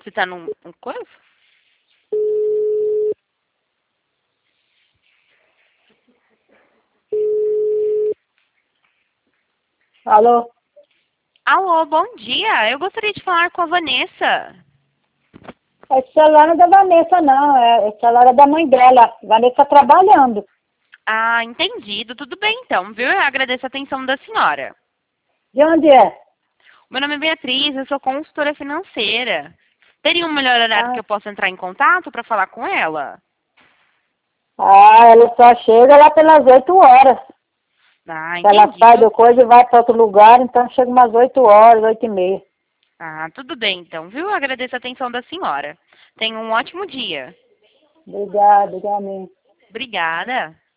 Você tá num coisa? Alô? Alô, bom dia. Eu gostaria de falar com a Vanessa. Esse celular não é da Vanessa, não. Esse celular é da mãe dela. Vanessa tá trabalhando. Ah, entendido. Tudo bem então, viu? Eu agradeço a atenção da senhora. De onde é? Meu nome é Beatriz, eu sou consultora financeira. Teria um melhor horário que Ah, eu possa entrar em contato para falar com ela? ela só chega lá pelas 8 horas. Ah, Ela sai entendido. do coisa e vai para outro lugar, então chega umas 8 horas, 8h30. Ah, tudo bem então, viu? Eu agradeço a atenção da senhora. Tenha um ótimo dia. Obrigada, igualmente. Obrigada.